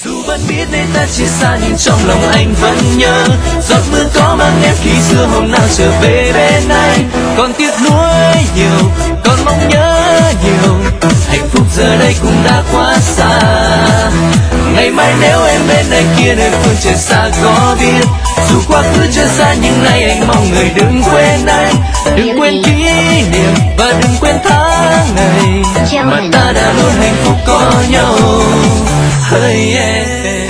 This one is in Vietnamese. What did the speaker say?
Dù vẫn biết nên ta chia xa nhưng trong lòng anh vẫn nhớ. Giọt mưa có mang em khi xưa hôm nào trở về bên anh. Còn tiếc nuối nhiều, còn mong nhớ nhiều. Hạnh phúc giờ đây cũng đã quá xa. Ngày mai nếu em bên này kia nơi phương trời xa có biết. Dù quá khứ chưa xa nhưng nay anh mong người đừng quên anh. Đừng quên kỷ niệm và đừng quên tháng ngày mà ta đã luôn hạnh phúc có nhau. Hey, yeah.